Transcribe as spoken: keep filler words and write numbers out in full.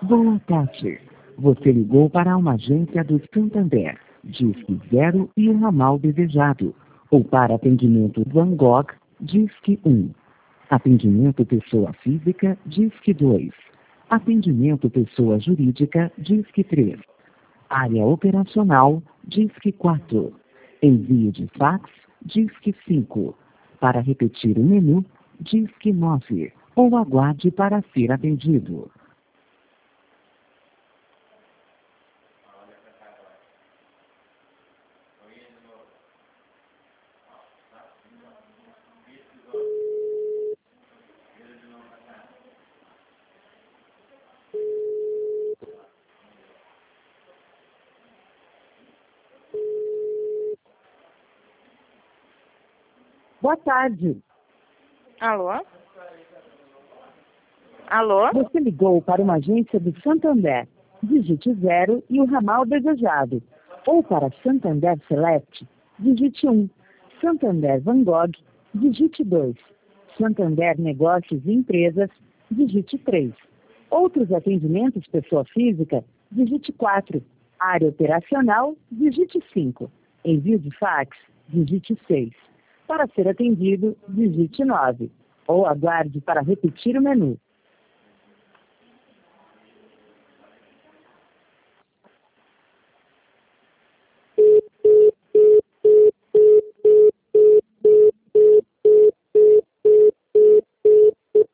Boa tarde. Você ligou para uma agência do Santander. Disque zero e o ramal desejado. Ou para atendimento Van Gogh, Disque um. Atendimento pessoa física, Disque dois. Atendimento pessoa jurídica, Disque três. Área operacional, Disque quatro. Envio de fax, Disque cinco. Para repetir o menu, Disque nove. Ou aguarde para ser atendido. Boa tarde. Alô? Alô? Você ligou para uma agência do Santander. Digite zero e o ramal desejado. Ou para Santander Select, digite um. Santander Van Gogh, digite dois. Santander Negócios e Empresas, digite três. Outros atendimentos pessoa física, digite quatro. Área operacional, digite cinco. Envio de fax, digite seis. Para ser atendido, digite nove. Ou aguarde para repetir o menu.